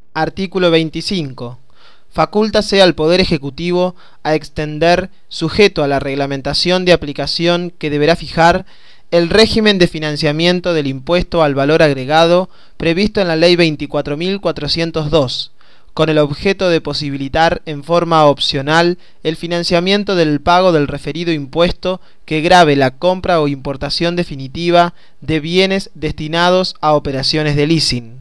Artículo 25. Facúltase al Poder Ejecutivo a extender, sujeto a la reglamentación de aplicación que deberá fijar, el régimen de financiamiento del impuesto al valor agregado previsto en la Ley 24.402, con el objeto de posibilitar en forma opcional el financiamiento del pago del referido impuesto que grave la compra o importación definitiva de bienes destinados a operaciones de leasing.